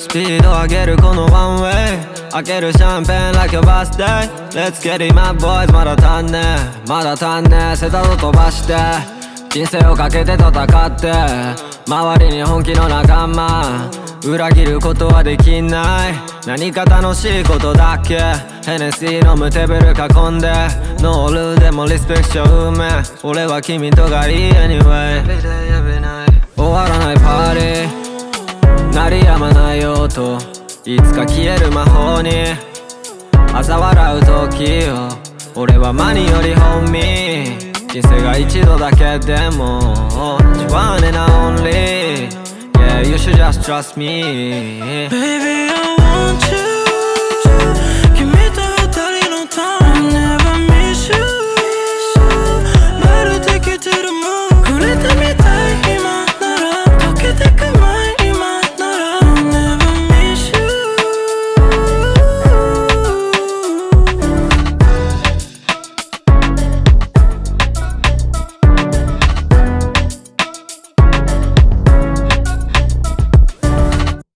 スピード上げるこのワンウェイ開けるシャンペーン like your birthday Let's get it my boys まだ足んねえまだ足んねえセタと飛ばして人生をかけて戦って周りに本気の仲間裏切ることはできない何か楽しいことだけヘネシー飲むテーブル囲んでノールーでもリスペクト運命俺は君とがいい anyway 終わらないパーリー鳴り止まない音いつか消える魔法に朝笑う時を俺はマニより本命人生が一度だけでも One and only Yeah, you should just trust me Baby,